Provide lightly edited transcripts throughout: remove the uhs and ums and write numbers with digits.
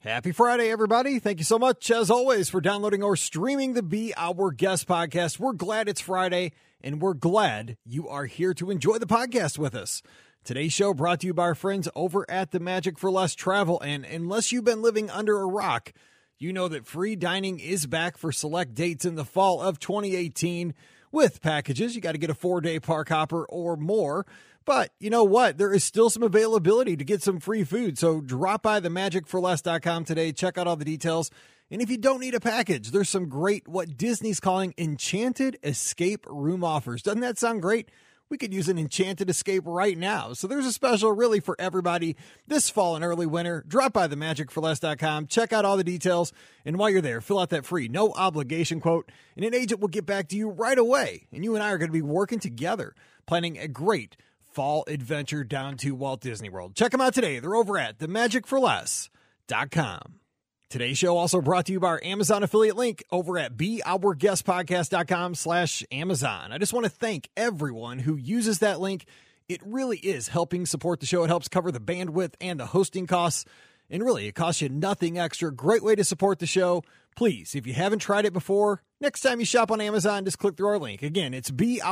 Happy Friday, everybody. Thank you so much, as always, for downloading or streaming the Be Our Guest podcast. We're glad it's Friday, and we're glad you are here to enjoy the podcast with us. Today's show brought to you by our friends over at the Magic for Less Travel. And unless you've been living under a rock, you know that free dining is back for select dates in the fall of 2018. With packages, you got to get a 4-day park hopper or more. But you know what? There is still some availability to get some free food. So drop by themagicforless.com today. Check out all the details. And if you don't need a package, there's some great, what Disney's calling enchanted escape room offers. Doesn't that sound great? We could use an enchanted escape right now. So there's a special really for everybody this fall and early winter. Drop by themagicforless.com. Check out all the details. And while you're there, fill out that free, no obligation quote. And an agent will get back to you right away. And you and I are going to be working together, planning a great fall adventure down to Walt Disney World. Check them out today. They're over at themagicforless.com. Today's show also brought to you by our Amazon affiliate link over at beourguestpodcast.com/Amazon. I just want to thank everyone who uses that link. It really is helping support the show. It helps cover the bandwidth and the hosting costs. And really, it costs you nothing extra. Great way to support the show. Please, if you haven't tried it before, next time you shop on Amazon, just click through our link. Again, it's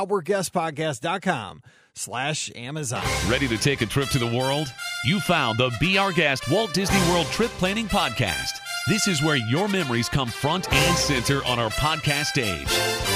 beourguestpodcast.com/Amazon. Ready to take a trip to the world? You found the Be Our Guest Walt Disney World Trip Planning Podcast. This is where your memories come front and center on our podcast stage.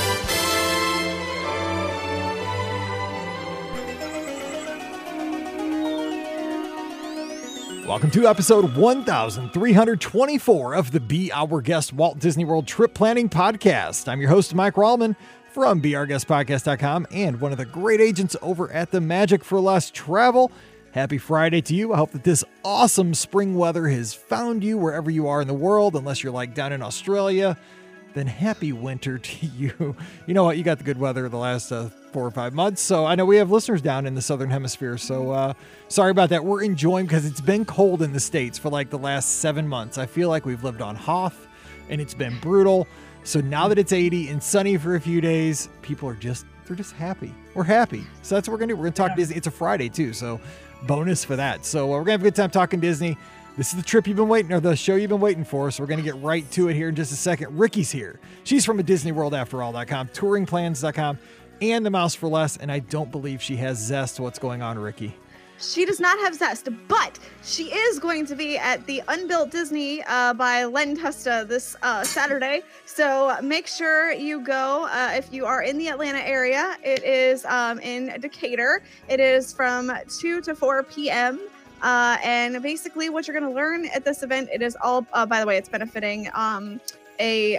Welcome to episode 1324 of the Be Our Guest Walt Disney World Trip Planning Podcast. I'm your host, Mike Rallman from beourguestpodcast.com and one of the great agents over at the Magic for Less Travel. Happy Friday to you. I hope that this awesome spring weather has found you wherever you are in the world, unless you're like down in Australia. Then happy winter to you. You know what? You got the good weather the last 4 or 5 months. So I know we have listeners down in the Southern Hemisphere. So sorry about that. We're enjoying because it's been cold in the States for like the last 7 months. I feel like we've lived on Hoth and it's been brutal. So now that it's 80 and sunny for a few days, people are they're just happy. We're happy. So that's what we're going to do. We're going to talk Disney. It's a Friday too. So bonus for that. So we're going to have a good time talking Disney. This is the trip you've been waiting, or the show you've been waiting for, so we're going to get right to it here in just a second. Ricky's here. She's from a DisneyWorldAfterAll.com, touringplans.com, and the Mouse for Less, and I don't believe she has zest. What's going on, Ricky? She does not have zest, but she is going to be at the Unbuilt Disney by Len Testa this Saturday. So make sure you go if you are in the Atlanta area. It is in Decatur. It is from 2 to 4 p.m. And basically what you're going to learn at this event, it is all, by the way, it's benefiting a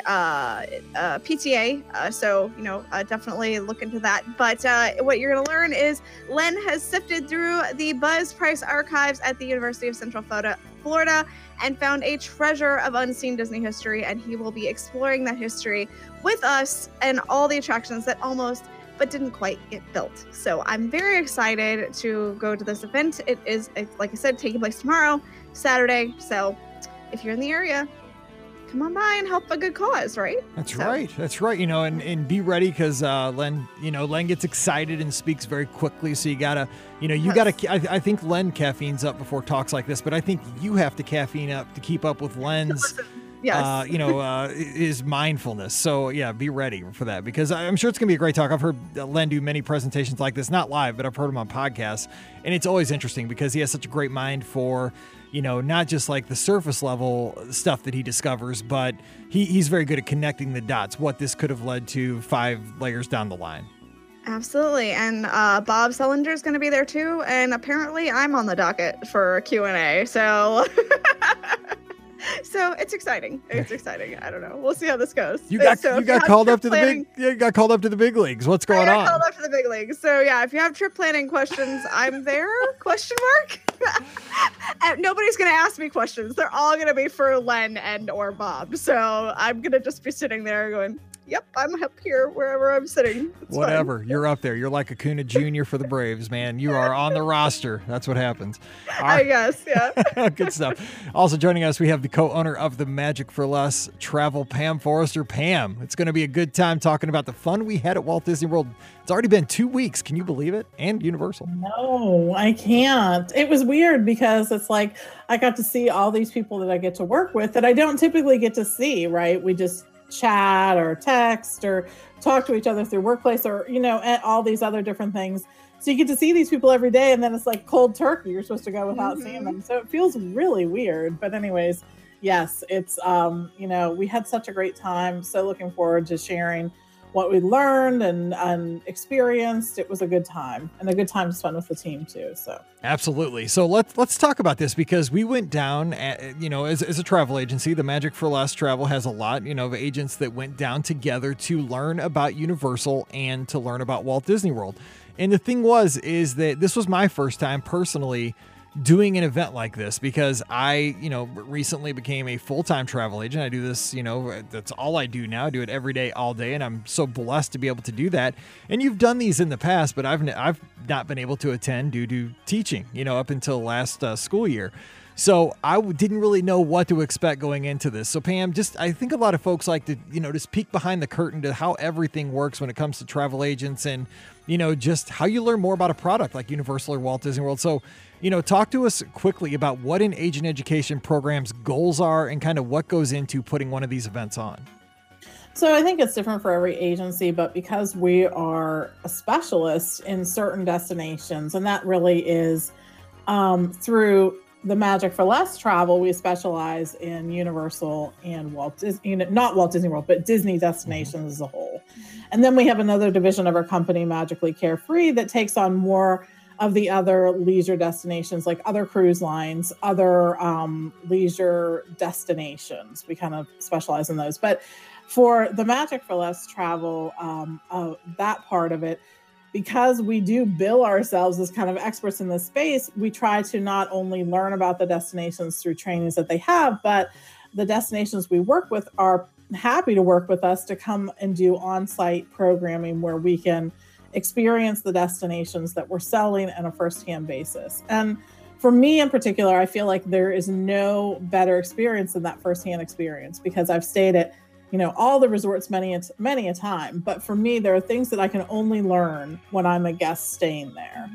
PTA. So, definitely look into that. But what you're going to learn is Len has sifted through the Buzz Price archives at the University of Central Florida and found a treasure of unseen Disney history. And he will be exploring that history with us and all the attractions that almost but didn't quite get built. So I'm very excited to go to this event. It's like I said, taking place tomorrow, Saturday. So if you're in the area, come on by and help a good cause, right? That's right. And be ready because Len gets excited and speaks very quickly. So you gotta, I think Len caffeines up before talks like this, but I think you have to caffeine up to keep up with Len's Yes. Is mindfulness. So yeah, be ready for that because I'm sure it's going to be a great talk. I've heard Len do many presentations like this, not live, but I've heard him on podcasts. And it's always interesting because he has such a great mind for, not just like the surface level stuff that he discovers, but he's very good at connecting the dots, what this could have led to 5 layers down the line. Absolutely. And Bob Sellinger is going to be there too. And apparently I'm on the docket for Q&A. So... So it's exciting. It's exciting. I don't know. We'll see how this goes. You got called up to the big leagues. What's going on? I got called up to the big leagues. So yeah, if you have trip planning questions, I'm there. Question mark. Nobody's gonna ask me questions. They're all gonna be for Len and or Bob. So I'm gonna just be sitting there going, yep, I'm up here wherever I'm sitting. It's Whatever. fine. You're up there. You're like Acuna Jr. for the Braves, man. You are on the roster. That's what happens. All I right. guess, yeah. Good stuff. Also joining us, we have the co-owner of the Magic for Less Travel, Pam Forrester. Pam, it's going to be a good time talking about the fun we had at Walt Disney World. It's already been 2 weeks. Can you believe it? And Universal. No, I can't. It was weird because it's like I got to see all these people that I get to work with that I don't typically get to see, right? We just chat or text or talk to each other through Workplace or, all these other different things. So you get to see these people every day, and then it's like cold turkey. You're supposed to go without seeing them. So it feels really weird. But anyways, yes, it's, we had such a great time. So looking forward to sharing what we learned and experienced. It was a good time, and a good time to spend with the team too. So absolutely. So let's talk about this, because we went down, as a travel agency. The Magic for Less Travel has a lot, of agents that went down together to learn about Universal and to learn about Walt Disney World. And the thing is that this was my first time personally doing an event like this, because I, recently became a full-time travel agent. I do this, that's all I do now. I do it every day, all day. And I'm so blessed to be able to do that. And you've done these in the past, but I've not been able to attend due to teaching, up until last school year. So I didn't really know what to expect going into this. So Pam, I think a lot of folks like to, just peek behind the curtain to how everything works when it comes to travel agents and, just how you learn more about a product like Universal or Walt Disney World. So, talk to us quickly about what an agent education program's goals are and kind of what goes into putting one of these events on. So I think it's different for every agency, but because we are a specialist in certain destinations, and that really is through the Magic for Less Travel, we specialize in Universal and not Walt Disney World, but Disney destinations as a whole. And then we have another division of our company, Magically Carefree, that takes on more of the other leisure destinations, like other cruise lines, other leisure destinations. We kind of specialize in those. But for the Magic for Less Travel, that part of it, because we do bill ourselves as kind of experts in this space, we try to not only learn about the destinations through trainings that they have, but the destinations we work with are happy to work with us to come and do on-site programming where we can experience the destinations that we're selling on a first-hand basis. And for me in particular, I feel like there is no better experience than that first-hand experience, because I've stayed at all the resorts many a time. But for me, there are things that I can only learn when I'm a guest staying there,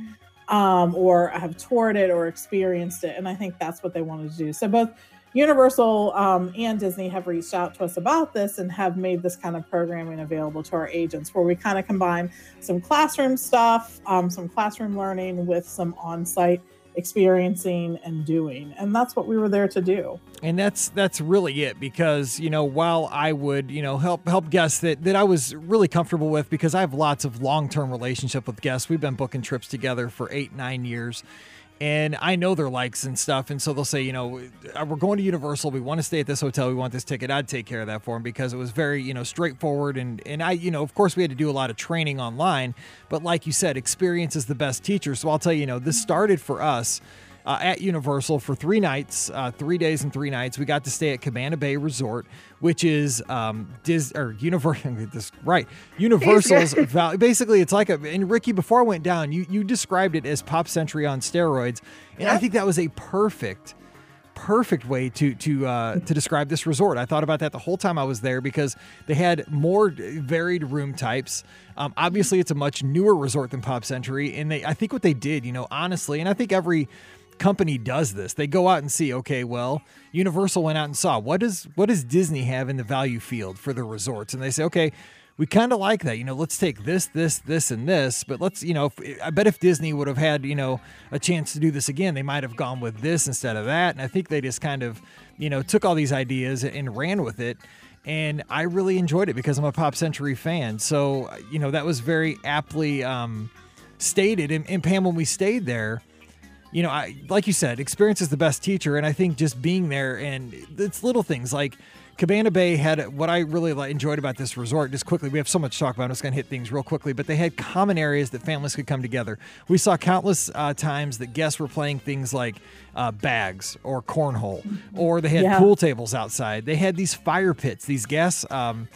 or I have toured it or experienced it. And I think that's what they wanted to do. So both Universal and Disney have reached out to us about this and have made this kind of programming available to our agents, where we kind of combine some classroom stuff, some classroom learning with some on-site experiencing and doing. And that's what we were there to do. And that's really it, because, while I would, help guests that I was really comfortable with, because I have lots of long-term relationship with guests. We've been booking trips together for 8-9 years. And I know their likes and stuff. And so they'll say, we're going to Universal. We want to stay at this hotel. We want this ticket. I'd take care of that for them, because it was very, straightforward. And I, of course, we had to do a lot of training online. But like you said, experience is the best teacher. So I'll tell you, this started for us at Universal for 3 nights, 3 days and 3 nights. We got to stay at Cabana Bay Resort, which is Universal's basically. It's like and Ricky, before I went down, you described it as Pop Century on steroids, and yep. I think that was a perfect way to describe this resort. I thought about that the whole time I was there, because they had more varied room types. Obviously, it's a much newer resort than Pop Century, and I think what they did, honestly, and I think every company does this. They go out and see, okay, well, Universal went out and saw what does Disney have in the value field for the resorts, and they say, okay, we kind of like that, let's take this, and this, but let's, I bet if Disney would have had, a chance to do this again, they might have gone with this instead of that. And I think they just kind of, took all these ideas and ran with it. And I really enjoyed it, because I'm a Pop Century fan. So, that was very aptly stated. And Pam, when we stayed there, like you said, experience is the best teacher. And I think just being there, and it's little things like Cabana Bay had what I really enjoyed about this resort. Just quickly, we have so much to talk about. I'm just going to hit things real quickly, but they had common areas that families could come together. We saw countless times that guests were playing things like bags or cornhole, or they had pool tables outside. They had these fire pits, these gas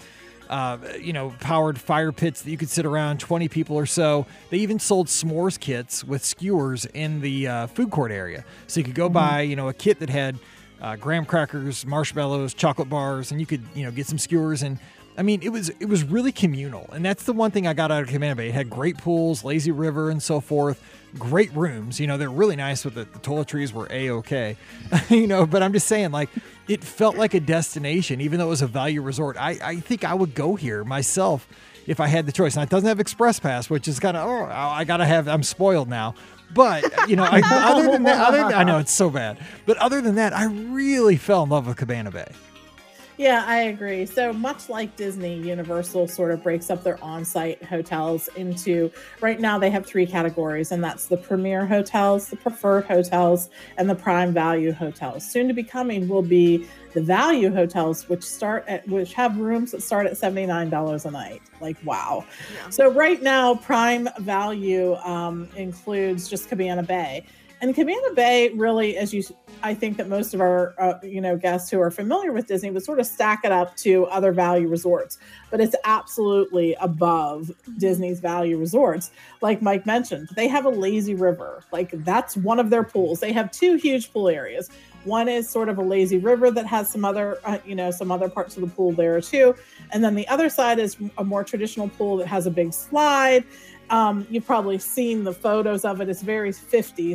powered fire pits that you could sit around, 20 people or so. They even sold s'mores kits with skewers in the food court area. So you could go buy, a kit that had graham crackers, marshmallows, chocolate bars, and you could, get some skewers. And I mean, it was really communal. And that's the one thing I got out of Cabana Bay. It had great pools, lazy river, and so forth. Great rooms. They're really nice with the toiletries were A-okay. But I'm just saying, like, it felt like a destination, even though it was a value resort. I think I would go here myself if I had the choice. Now, it doesn't have Express Pass, which is kind of, I'm spoiled now. But, other than that, I know it's so bad. But other than that, I really fell in love with Cabana Bay. Yeah, I agree. So much like Disney, Universal sort of breaks up their on-site hotels into, right now they have 3 categories, and that's the premier hotels, the preferred hotels, and the prime value hotels. Soon to be coming will be the value hotels, which have rooms that start at $79 a night. Like, wow. Yeah. So right now, prime value includes just Cabana Bay. And Cabana Bay really, I think that most of our, guests who are familiar with Disney would sort of stack it up to other value resorts, but it's absolutely above Disney's value resorts. Like Mike mentioned, they have a lazy river. Like, that's one of their pools. They have 2 huge pool areas. One is sort of a lazy river that has some other, some other parts of the pool there too. And then the other side is a more traditional pool that has a big slide. You've probably seen the photos of it. It's very 50s,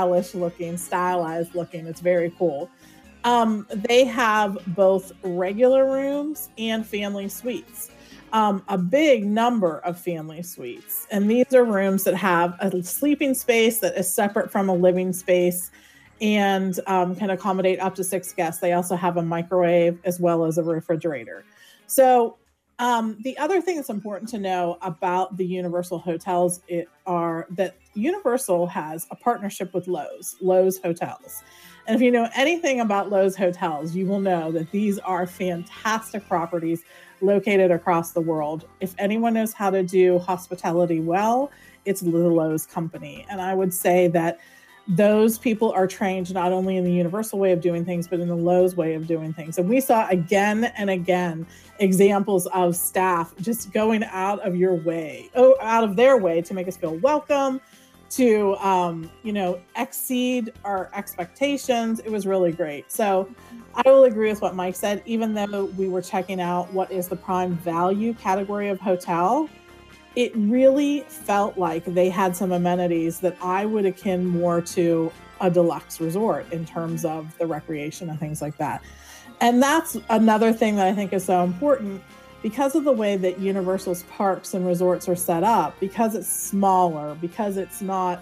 stylized looking. It's very cool. They have both regular rooms and family suites. A big number of family suites. And these are rooms that have a sleeping space that is separate from a living space and can accommodate up to 6 guests. They also have a microwave as well as a refrigerator. So the other thing that's important to know about the Universal hotels are that Universal has a partnership with Loews Hotels. And if you know anything about Loews Hotels, you will know that these are fantastic properties located across the world. If anyone knows how to do hospitality well, it's the Loews company. And I would say that those people are trained not only in the Universal way of doing things, but in the Loews way of doing things. And we saw again and again examples of staff just going out of their way to make us feel welcome, to, exceed our expectations. It was really great. So I will agree with what Mike said. Even though we were checking out what is the prime value category of hotel, it really felt like they had some amenities that I would akin more to a deluxe resort in terms of the recreation and things like that. And that's another thing that I think is so important because of the way that Universal's parks and resorts are set up, because it's smaller, because it's not,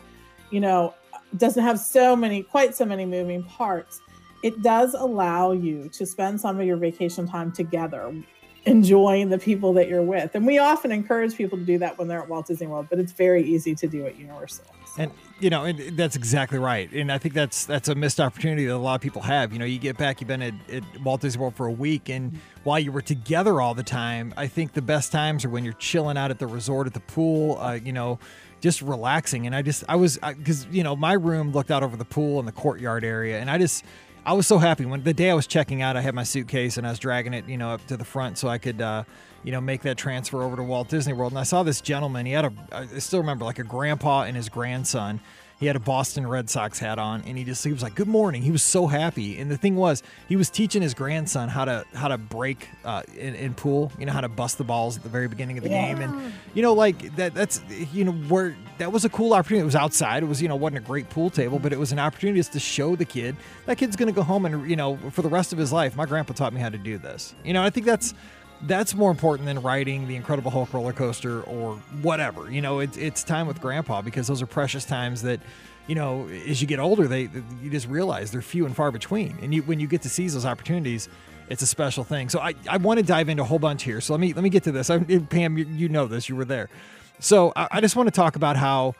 doesn't have quite so many moving parts. It does allow you to spend some of your vacation time together, enjoying the people that you're with. And we often encourage people to do that when they're at Walt Disney World, but it's very easy to do at Universal. So. And, that's exactly right. And I think that's a missed opportunity that a lot of people have. You get back, you've been at Walt Disney World for a week, and while you were together all the time, I think the best times are when you're chilling out at the resort, at the pool, just relaxing. And because my room looked out over the pool and the courtyard area, and I was so happy when the day I was checking out, I had my suitcase and I was dragging it, up to the front so I could, make that transfer over to Walt Disney World. And I saw this gentleman, I still remember, like a grandpa and his grandson. He had a Boston Red Sox hat on, and he was like, "Good morning." He was so happy. And the thing was, he was teaching his grandson how to break in pool, how to bust the balls at the very beginning of the game. And, that's where that was a cool opportunity. It was outside. It was, wasn't a great pool table, but it was an opportunity just to show the kid. That kid's going to go home and, for the rest of his life, my grandpa taught me how to do this. I think that's more important than riding the Incredible Hulk roller coaster or whatever. It's time with grandpa, because those are precious times that, as you get older, you just realize they're few and far between. And when you get to seize those opportunities, it's a special thing. So I want to dive into a whole bunch here. So let me get to this. Pam, you know this, you were there. So I just want to talk about how,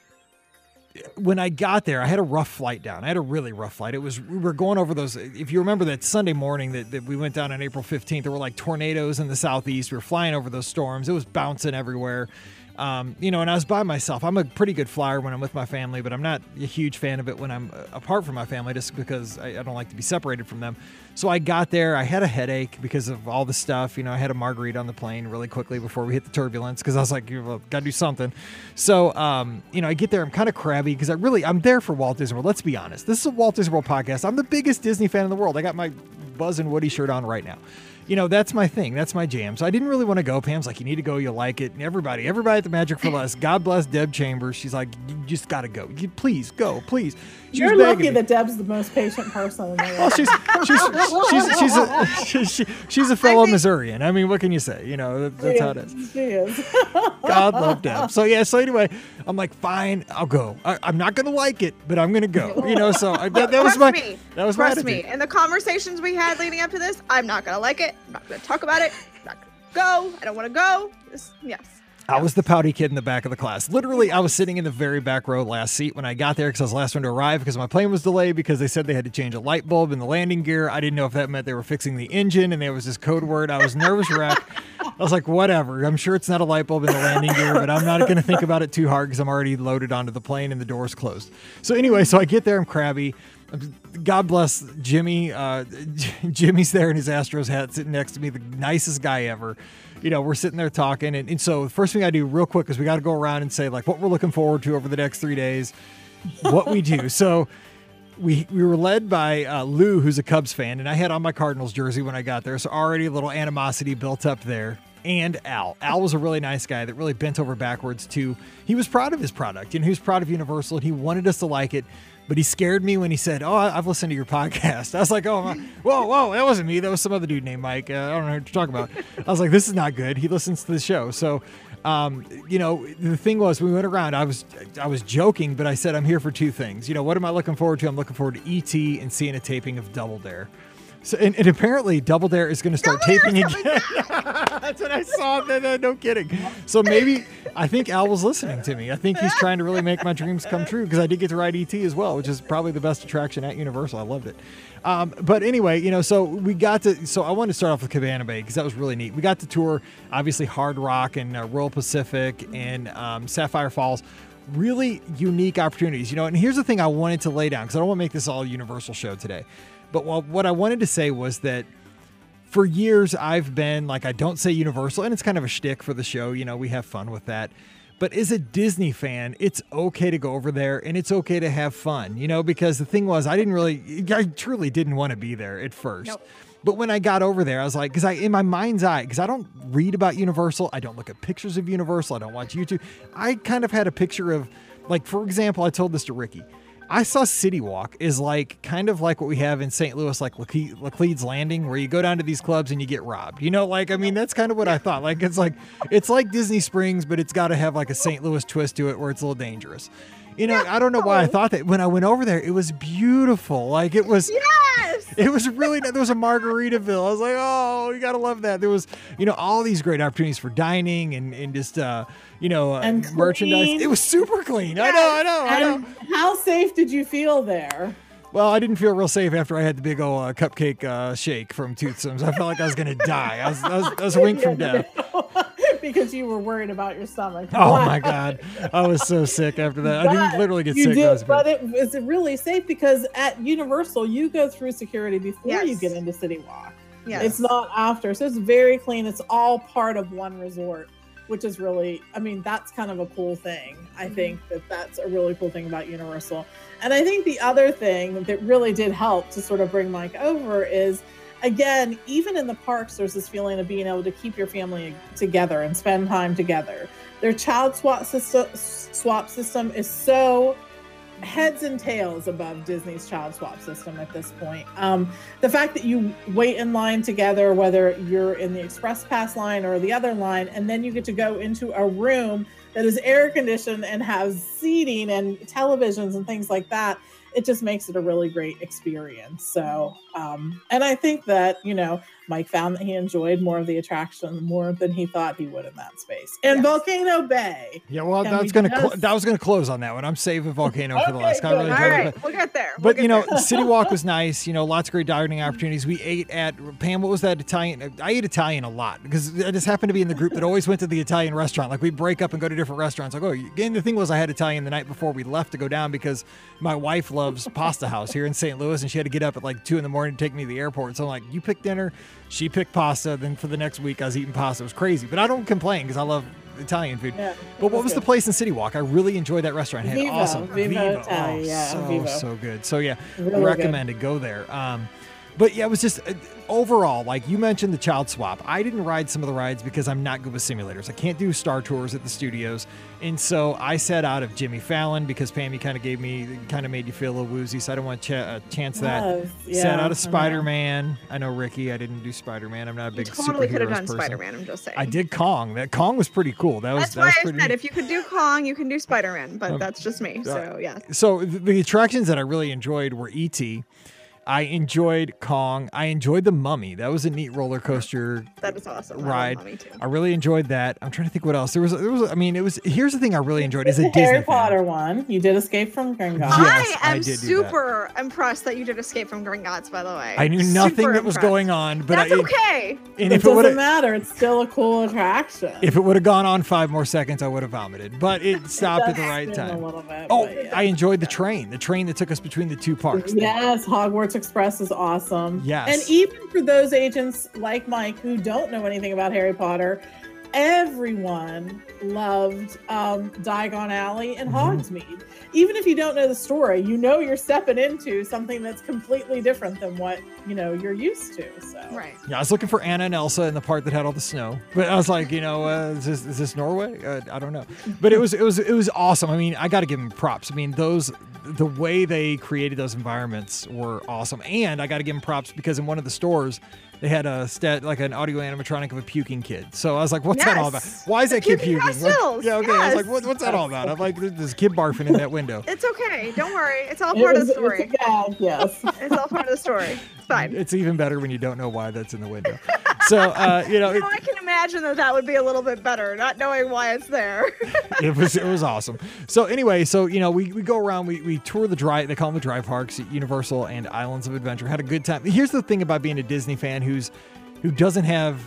when I got there, I had a rough flight down. I had a really rough flight. We were going over those. If you remember that Sunday morning that we went down on April 15th, there were like tornadoes in the southeast. We were flying over those storms. It was bouncing everywhere. And I was by myself. I'm a pretty good flyer when I'm with my family, but I'm not a huge fan of it when I'm apart from my family, just because I don't like to be separated from them. So I got there. I had a headache because of all the stuff. You know, I had a margarita on the plane really quickly before we hit the turbulence because I was like, well, got to do something. So, you know, I get there. I'm kind of crabby because I'm there for Walt Disney World. Let's be honest. This is a Walt Disney World podcast. I'm the biggest Disney fan in the world. I got my Buzz and Woody shirt on right now. You know, that's my thing. That's my jam. So I didn't really want to go. Pam's like, you need to go. You'll like it. And everybody at the Magic for Less, God bless Deb Chambers. She's like, you just got to go. Please go, please. You're lucky that Deb's the most patient person in the world. Well, she's a fellow Missourian. I mean, what can you say? You know, that's how it is. She is. God love Deb. So yeah. So anyway, I'm like, fine, I'll go. I'm not gonna like it, but I'm gonna go. You know. So that was my Trust me. And the conversations we had leading up to this, I'm not gonna like it. I'm not gonna talk about it. I'm not gonna go. I don't want to go. Yes. I was the pouty kid in the back of the class. Literally, I was sitting in the very back row last seat when I got there because I was the last one to arrive because my plane was delayed because they said they had to change a light bulb in the landing gear. I didn't know if that meant they were fixing the engine and there was this code word. I was nervous wreck. I was like, whatever. I'm sure it's not a light bulb in the landing gear, but I'm not going to think about it too hard because I'm already loaded onto the plane and the door's closed. So anyway, so I get there. I'm crabby. God bless Jimmy. Jimmy's there in his Astros hat sitting next to me, the nicest guy ever. You know, we're sitting there talking. And so the first thing I do real quick is we got to go around and say like what we're looking forward to over the next 3 days, what we do. So we were led by Lou, who's a Cubs fan, and I had on my Cardinals jersey when I got there. So already a little animosity built up there. And Al. Al was a really nice guy that really bent over backwards too. He was proud of his product and he was proud of Universal and he wanted us to like it. But he scared me when he said, oh, I've listened to your podcast. I was like, oh, whoa, that wasn't me. That was some other dude named Mike. I don't know what you're talking about. I was like, this is not good. He listens to the show. So, you know, the thing was, we went around. I was joking, but I said, I'm here for two things. You know, what am I looking forward to? I'm looking forward to E.T. and seeing a taping of Double Dare. So, and apparently Double Dare is going to start taping again. That's what I saw. No kidding. So maybe I think Al was listening to me. I think he's trying to really make my dreams come true because I did get to ride E.T. as well, which is probably the best attraction at Universal. I loved it. But anyway, you know, so I wanted to start off with Cabana Bay because that was really neat. We got to tour, obviously, Hard Rock and Royal Pacific and Sapphire Falls. Really unique opportunities, you know. And here's the thing I wanted to lay down because I don't want to make this all a Universal show today. But what I wanted to say was that for years I've been like, I don't say Universal, and it's kind of a shtick for the show. You know, we have fun with that. But as a Disney fan, it's okay to go over there and it's okay to have fun, you know, because the thing was, I truly didn't want to be there at first. Nope. But when I got over there, I was like, in my mind's eye, because I don't read about Universal, I don't look at pictures of Universal, I don't watch YouTube. I kind of had a picture of, like, for example, I told this to Ricky. I saw City Walk is like kind of like what we have in St. Louis, like Laclede's Landing, where you go down to these clubs and you get robbed. You know, like, I mean, that's kind of what I thought. Like, it's like Disney Springs, but it's got to have like a St. Louis twist to it where it's a little dangerous. You know, I don't know why I thought that. When I went over there, it was beautiful. Like, it was, it was really, there was a Margaritaville. I was like, oh, you got to love that. There was, you know, all these great opportunities for dining and just, you know, and merchandise. It was super clean. Yes. I know. How safe did you feel there? Well, I didn't feel real safe after I had the big old cupcake shake from Toothsomes. I felt like I was going to die. I was a wink from death. Because you were worried about your stomach. Oh my God. I was so sick after that. I didn't literally get sick. But it was really safe because at Universal, you go through security before you get into City Walk. Yes. It's not after. So it's very clean. It's all part of one resort, which is really, I mean, that's kind of a cool thing. I think that's a really cool thing about Universal. And I think the other thing that really did help to sort of bring Mike over is, again, even in the parks, there's this feeling of being able to keep your family together and spend time together. Their child swap system is so heads and tails above Disney's child swap system at this point. The fact that you wait in line together, whether you're in the Express Pass line or the other line, and then you get to go into a room that is air conditioned and has seating and televisions and things like that, it just makes it a really great experience. So, and I think that, you know, Mike found that he enjoyed more of the attraction more than he thought he would in that space. And Yes. Volcano Bay. Yeah, well, Can I we was gonna just- I was gonna close on that one. I'm saving Volcano for the Okay, last. I good. really All enjoyed it, right, we'll get there. But We'll you get know, there. City Walk was nice. You know, lots of great dining opportunities. We ate at Pam. What was that Italian? I ate Italian a lot because I just happened to be in the group that always went to the Italian restaurant. Like we'd break up and go to different restaurants. Like, oh, and the thing was, I had Italian the night before we left to go down because my wife loves Pasta House here in St. Louis, and she had to get up at like 2 a.m. to take me to the airport. So I'm like, you pick dinner, she picked pasta. Then for the next week, I was eating pasta. It was crazy, but I don't complain because I love Italian food. Yeah, But what was the good. place in City Walk? I really enjoyed that restaurant. It had Vivo. awesome Vivo Italia, yeah, so Vivo. so good. So yeah, Really recommended. Go there. But yeah, it was just overall, like you mentioned the child swap. I didn't ride some of the rides because I'm not good with simulators. I can't do Star Tours at the studios. And so I sat out of Jimmy Fallon because Pammy kind of made you feel a little woozy. So I don't want to chance that. Yes, yeah, Sat out I know. of Spider-Man. I know, Ricky, I didn't do Spider-Man. I'm not a You big totally could have superheroes done person. Spider-Man. I'm just saying. I did Kong. That Kong was pretty cool. That was That's that why was I pretty said if you could do Kong, you can do Spider-Man. But that's just me. So yeah. So the attractions that I really enjoyed were E.T. I enjoyed Kong. I enjoyed the Mummy. That was a neat roller coaster That is awesome. ride. I love Mummy too. I really enjoyed that. I'm trying to think what else. There was. I mean, it was. Here's the thing I really enjoyed as a The Disney Harry fan. Potter one. You did Escape from Gringotts. Yes, I I am did do that. super impressed that you did Escape from Gringotts, by the way. I knew nothing Super that was impressed. going on, but That's okay. And It if it would doesn't have, matter. It's still a cool attraction. if it would have gone on 5 more seconds, I would have vomited. But it stopped at the Does right spin a time. little bit, Oh, but yeah. I enjoyed the train that took us between the two parks. Yes, Hogwarts Express is awesome. Yes. And even for those agents like Mike who don't know anything about Harry Potter, everyone loved Diagon Alley and Hogsmeade. Even if you don't know the story, you know you're stepping into something that's completely different than what you're used to. So Right. Yeah, I was looking for Anna and Elsa in the part that had all the snow, but I was like, is this Norway? I don't know, but it was awesome. I mean, I got to give them props. I mean, the way they created those environments were awesome, and I got to give them props because in one of the stores they had like an audio animatronic of a puking kid. So I was like, what's that all about? Yes. Why is that kid Puking puking? pastels, Yeah, okay. I was yes. like, what's that all about? I'm like, there's a kid barfing in that window. It's okay. Don't worry. It's all It part of was- the it was a story. gag, yes. It's all part of the story. It's fine. It's even better when you don't know why that's in the window. So I it, can imagine that would be a little bit better, not knowing why it's there. it was awesome. So anyway, we go around, we tour the drive. They call them the drive parks at Universal and Islands of Adventure. Had a good time. Here's the thing about being a Disney fan who doesn't have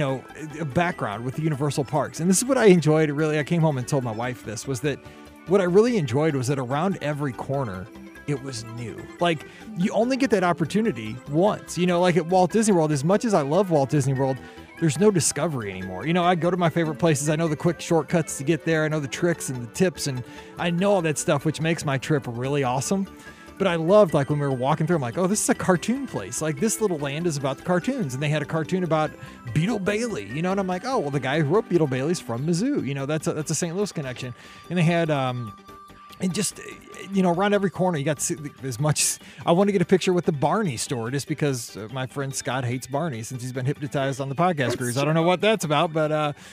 a background with the Universal parks, and this is what I enjoyed. Really, I came home and told my wife this was that what I really enjoyed was that around every corner it was new. Like you only get that opportunity once. Like at Walt Disney World, as much as I love Walt Disney World, there's no discovery anymore. I go to my favorite places. I know the quick shortcuts to get there. I know the tricks and the tips, and I know all that stuff, which makes my trip really awesome. But I loved, like, when we were walking through, I'm like, oh, this is a cartoon place. Like, this little land is about the cartoons. And they had a cartoon about Beetle Bailey, and I'm like, oh, well, the guy who wrote Beetle Bailey's from Mizzou. That's a St. Louis connection. And they had, and just, around every corner, you got to see as much. I want to get a picture with the Barney store just because my friend Scott hates Barney since he's been hypnotized on the podcast cruise. I don't know what that's about, but,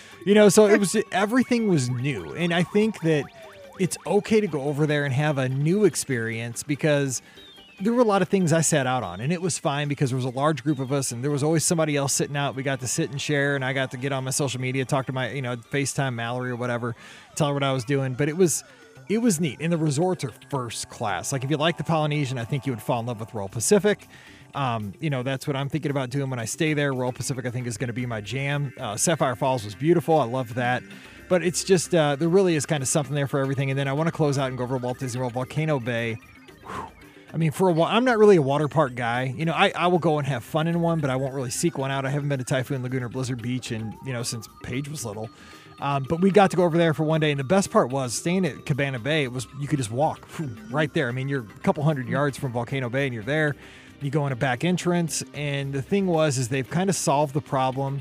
so it was, everything was new. And I think that it's okay to go over there and have a new experience because there were a lot of things I sat out on, and it was fine because there was a large group of us and there was always somebody else sitting out. We got to sit and share, and I got to get on my social media, talk to my, FaceTime Mallory or whatever, tell her what I was doing. But it was neat. And the resorts are first class. Like if you like the Polynesian, I think you would fall in love with Royal Pacific. That's what I'm thinking about doing when I stay there. Royal Pacific, I think, is going to be my jam. Sapphire Falls was beautiful. I loved that. But it's just, there really is kind of something there for everything. And then I want to close out and go over to Walt Disney World Volcano Bay. Whew. I mean, for a while, I'm not really a water park guy. I will go and have fun in one, but I won't really seek one out. I haven't been to Typhoon Lagoon or Blizzard Beach since Paige was little. But we got to go over there for one day. And the best part was staying at Cabana Bay. You could just walk right there. I mean, you're a couple hundred yards from Volcano Bay and you're there. You go in a back entrance. And the thing is they've kind of solved the problem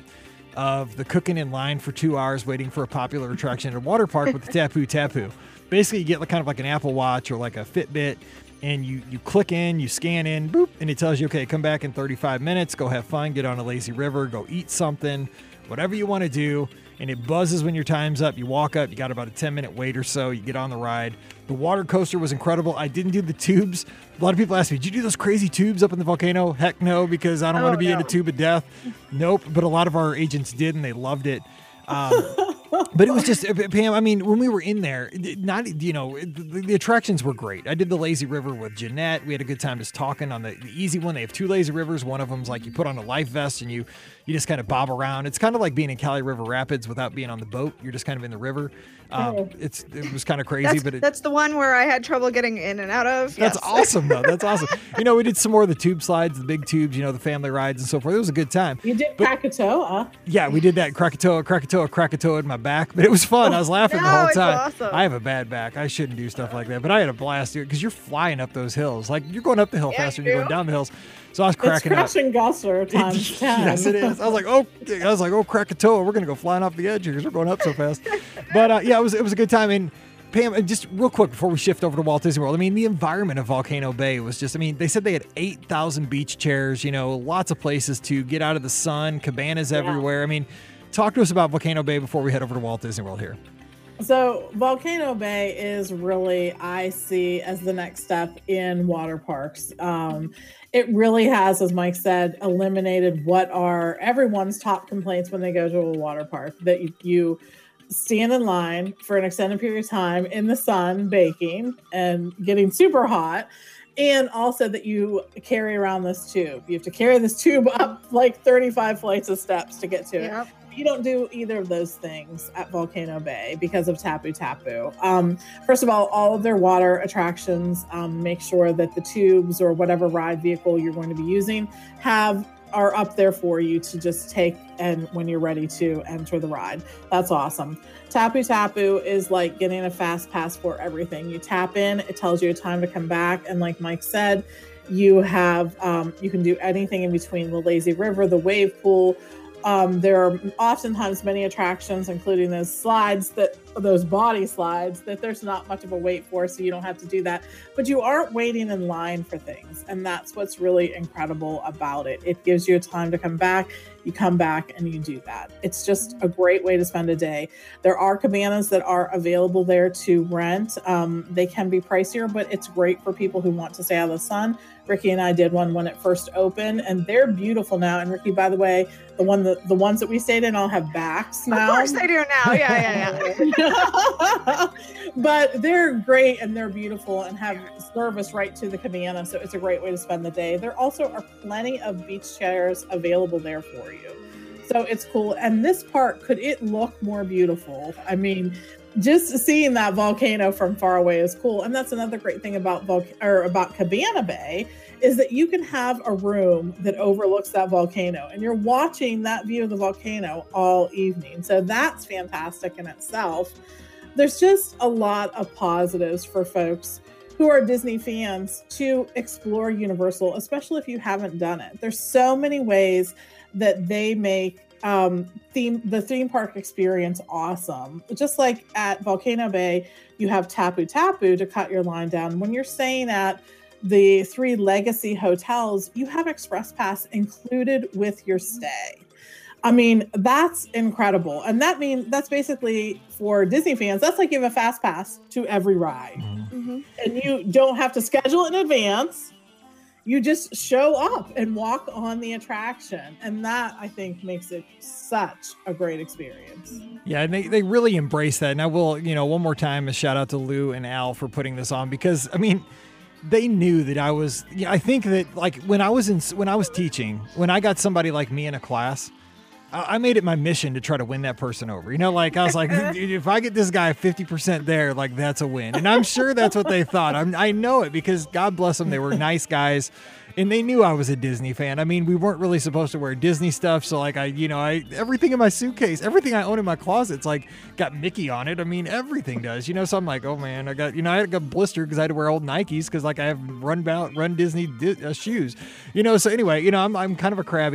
of the cooking in line for 2 hours waiting for a popular attraction at a water park with the Tapu Tapu. Basically, you get kind of like an Apple Watch or like a Fitbit, and you click in, you scan in, boop, and it tells you, okay, come back in 35 minutes, go have fun, get on a lazy river, go eat something, whatever you want to do. and it buzzes when your time's up. You walk up, you got about a 10-minute wait or so. You get on the ride. The water coaster was incredible. I didn't do the tubes. A lot of people ask me, did you do those crazy tubes up in the volcano? Heck no, because I don't want to be in a tube of death. Nope. But a lot of our agents did, and they loved it. But it was just, Pam, I mean, when we were in there, the attractions were great. I did the lazy river with Jeanette. We had a good time just talking on the easy one. They have 2 lazy rivers. One of them's like you put on a life vest and you just kind of bob around. It's kind of like being in Cali River Rapids without being on the boat. You're just kind of in the river. It was kind of crazy, that's the one where I had trouble getting in and out of. That's awesome, though. That's awesome. We did some more of the tube slides, the big tubes, the family rides and so forth. It was a good time. You did Krakatoa. Yeah, we did that Krakatoa in my back, but it was fun. I was laughing the whole time. Awesome. I have a bad back. I shouldn't do stuff like that, but I had a blast doing it because you're flying up those hills. Like you're going up the hill faster than you're going down the hills. So I was cracking up. It's Crash and Gosser times 10. Yes, it is. I was like, Krakatoa, we're going to go flying off the edge here because we're going up so fast. But it was a good time. And Pam, just real quick before we shift over to Walt Disney World, I mean, the environment of Volcano Bay was just, they said they had 8,000 beach chairs, lots of places to get out of the sun, cabanas everywhere. I mean, talk to us about Volcano Bay before we head over to Walt Disney World here. So Volcano Bay is really, I see, as the next step in water parks. It really has, as Mike said, eliminated what are everyone's top complaints when they go to a water park, that you stand in line for an extended period of time in the sun, baking and getting super hot. And also that you carry around this tube. You have to carry this tube up like 35 flights of steps to get to it. You don't do either of those things at Volcano Bay because of Tapu Tapu. First of all of their water attractions make sure that the tubes or whatever ride vehicle you're going to be using are up there for you to just take and when you're ready to enter the ride. That's awesome. Tapu Tapu is like getting a fast pass for everything. You tap in, it tells you a time to come back. And like Mike said, you have, you can do anything in between the lazy river, the wave pool. There are oftentimes many attractions, including those body slides that there's not much of a wait for, so you don't have to do that. But you aren't waiting in line for things. And that's what's really incredible about it. It gives you a time to come back. You come back and you do that. It's just a great way to spend a day. There are cabanas that are available there to rent. They can be pricier, but it's great for people who want to stay out of the sun. Ricky and I did one when it first opened, and they're beautiful now. And Ricky, by the way, the ones that we stayed in all have backs now. Of course they do now. Yeah. But they're great and they're beautiful and have service right to the cabana. So it's a great way to spend the day. There also are plenty of beach chairs available there for you. So it's cool. And this park, could it look more beautiful? I mean, just seeing that volcano from far away is cool. And that's another great thing about Cabana Bay is that you can have a room that overlooks that volcano and you're watching that view of the volcano all evening. So that's fantastic in itself. There's just a lot of positives for folks who are Disney fans to explore Universal, especially if you haven't done it. There's so many ways that they make the theme park experience awesome. Just like at Volcano Bay, you have Tapu Tapu to cut your line down. When you're staying at the 3 legacy hotels, you have Express Pass included with your stay. I mean, that's incredible. And that's basically, for Disney fans, that's like you have a fast pass to every ride. Mm-hmm. And you don't have to schedule it in advance. You just show up and walk on the attraction. And that, I think, makes it such a great experience. Yeah, and they really embrace that. And I will, one more time, a shout out to Lou and Al for putting this on, because, I mean, they knew that I was, I think that, like, when I was teaching, when I got somebody like me in a class, I made it my mission to try to win that person over. I was like, if I get this guy 50% there, like, that's a win. And I'm sure that's what they thought. I know it, because God bless them, they were nice guys, and they knew I was a Disney fan. I mean, we weren't really supposed to wear Disney stuff, so like I everything in my suitcase, everything I own in my closet's like got Mickey on it. I mean, everything does. So I'm like, oh man, I got I got blistered because I had to wear old Nikes because like I have run Disney shoes. So anyway, I'm kind of a crabby.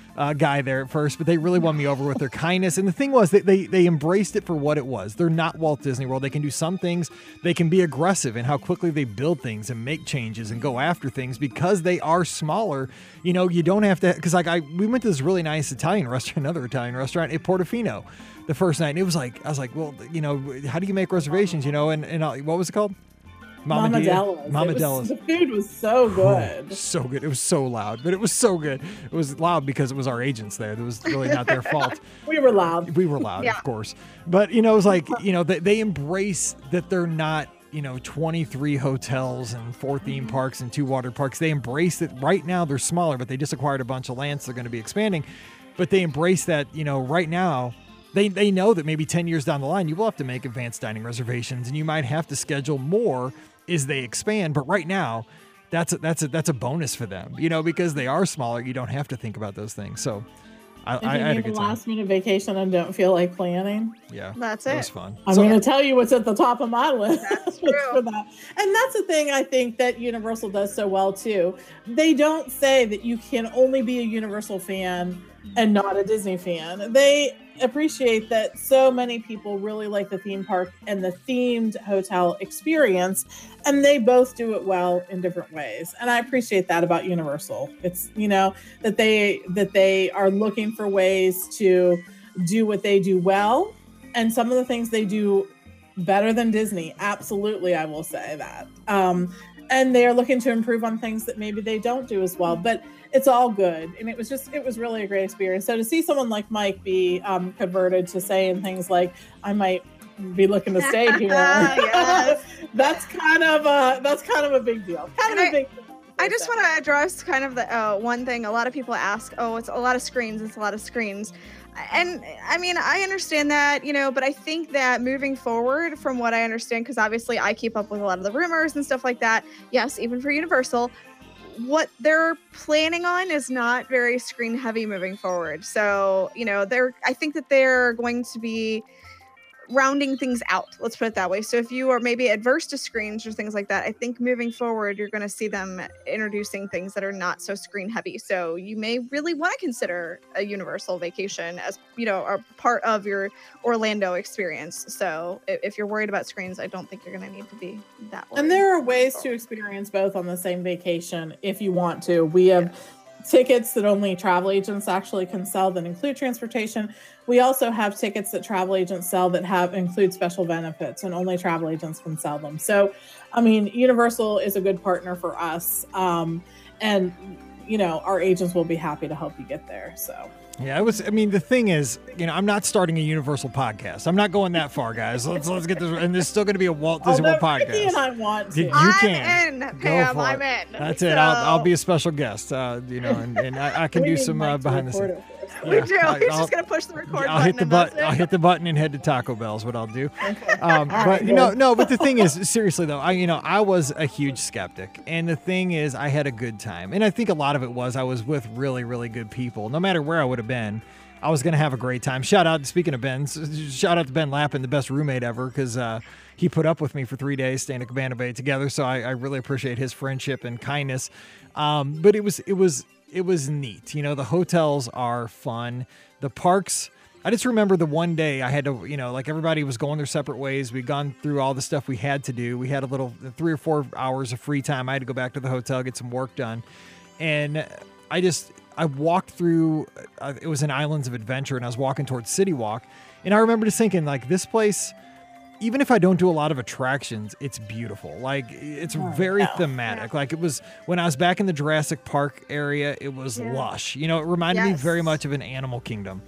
guy there at first, but they really won me over with their kindness. And the thing was that they embraced it for what it was. They're not Walt Disney World. They can do some things. They can be aggressive in how quickly they build things and make changes and go after things because they are smaller. You know, you don't have to, because we went to this really nice Italian restaurant, another Italian restaurant at Portofino the first night. And it was like, I was like, well, you know, how do you make reservations, you know? And what was it called? Mama Della's. The food was so good. Oh, so good. It was so loud, but it was so good. It was loud because it was our agents there. It was really not their fault. We were loud. Yeah. Of course. But, you know, it was like, you know, they embrace that they're not, you know, 23 hotels and 4 theme parks and 2 water parks. They embrace that right now they're smaller, but they just acquired a bunch of land, so they're going to be expanding. But they embrace that, you know, right now they know that maybe 10 years down the line, you will have to make advanced dining reservations and you might have to schedule more as they expand. But right now, that's a bonus for them, you know, because they are smaller. You don't have to think about those things. So I had a good time. Last minute vacation and don't feel like planning. Yeah, that's it. It was fun. I'm going to tell you what's at the top of my list. That's true. For that. And that's the thing I think that Universal does so well too. They don't say that you can only be a Universal fan and not a Disney fan. They appreciate that so many people really like the theme park and the themed hotel experience, and they both do it well in different ways. And I appreciate that about Universal. It's, you know, that they are looking for ways to do what they do well, and some of the things they do better than Disney. Absolutely, I will say that. And they are looking to improve on things that maybe they don't do as well, but it's all good. And it was really a great experience. So to see someone like Mike be converted to saying things like, I might be looking to stay here. Yes. that's kind of a big deal. I just want to address kind of the one thing a lot of people ask, it's a lot of screens. And I mean, I understand that, you know, but I think that moving forward, from what I understand, because obviously I keep up with a lot of the rumors and stuff like that. Yes, even for Universal, what they're planning on is not very screen heavy moving forward. So, you know, I think that they're going to be rounding things out. Let's put it that way. So if you are maybe adverse to screens or things like that, I think moving forward, you're going to see them introducing things that are not so screen heavy. So you may really want to consider a Universal vacation as, you know, a part of your Orlando experience. So if you're worried about screens, I don't think you're going to need to be that worried. And there are ways to experience both on the same vacation if you want to. We have tickets that only travel agents actually can sell that include transportation. We also have tickets that travel agents sell that include special benefits, and only travel agents can sell them. So, I mean, Universal is a good partner for us. And, you know, our agents will be happy to help you get there. So. Yeah, the thing is, you know, I'm not starting a Universal podcast. I'm not going that far, guys. Let's get this. And there's still going to be a Walt Disney World podcast. Ricky and I want to. I'm in, Pam. I'm in. That's it. I'll be a special guest, you know, and I can do some behind the scenes. We do. He's just going to push the record button. I'll hit the button and head to Taco Bell's what I'll do. Okay. But you know, no, but the thing is, seriously though, I was a huge skeptic, and the thing is, I had a good time, and I think a lot of it was I was with really, really good people. No matter where I would have been, I was going to have a great time. Speaking of Ben, shout out to Ben Lappin, the best roommate ever, because he put up with me for 3 days staying at Cabana Bay together. So I really appreciate his friendship and kindness. But it was neat. You know, the hotels are fun. The parks, I just remember the one day I had to, you know, like everybody was going their separate ways. We'd gone through all the stuff we had to do. We had a little 3 or 4 hours of free time. I had to go back to the hotel, get some work done. And I walked through, it was an Islands of Adventure, and I was walking towards City Walk. And I remember just thinking, like, this place, even if I don't do a lot of attractions, it's beautiful. Like, it's very thematic. Like, it was, when I was back in the Jurassic Park area, it was lush. You know, it reminded me very much of an Animal Kingdom.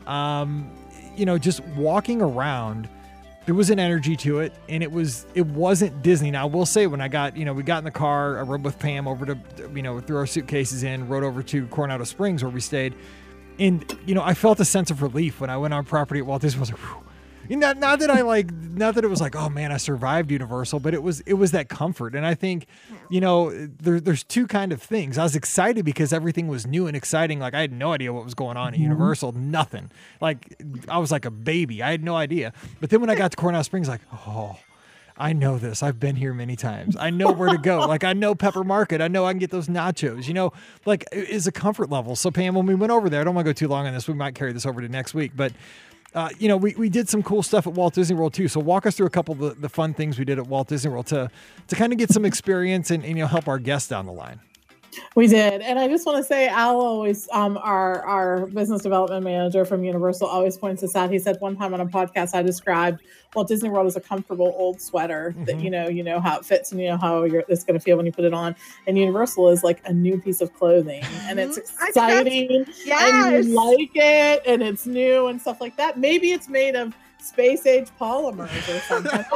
You know, just walking around, there was an energy to it, and it wasn't Disney. Now, I will say, when we got in the car, I rode with Pam over to, you know, threw our suitcases in, rode over to Coronado Springs where we stayed. And, you know, I felt a sense of relief when I went on property at Walt Disney. I was like, whew. Not that it was like, oh man, I survived Universal, but it was that comfort. And I think, you know, there's 2 kind of things. I was excited because everything was new and exciting. Like, I had no idea what was going on at Universal. Nothing. Like, I was like a baby. I had no idea. But then when I got to Coronado Springs, like, I know this. I've been here many times. I know where to go. Like, I know Pepper Market. I know I can get those nachos, like it is a comfort level. So Pam, when we went over there, I don't want to go too long on this. We might carry this over to next week, but we did some cool stuff at Walt Disney World too. So walk us through a couple of the fun things we did at Walt Disney World to kind of get some experience and help our guests down the line. We did. And I just want to say, Al always, our business development manager from Universal always points this out. He said one time on a podcast, I described Walt Disney World as a comfortable old sweater that, you know how it fits and you know how it's going to feel when you put it on. And Universal is like a new piece of clothing and it's exciting and you like it and it's new and stuff like that. Maybe it's made of space age polymers or something.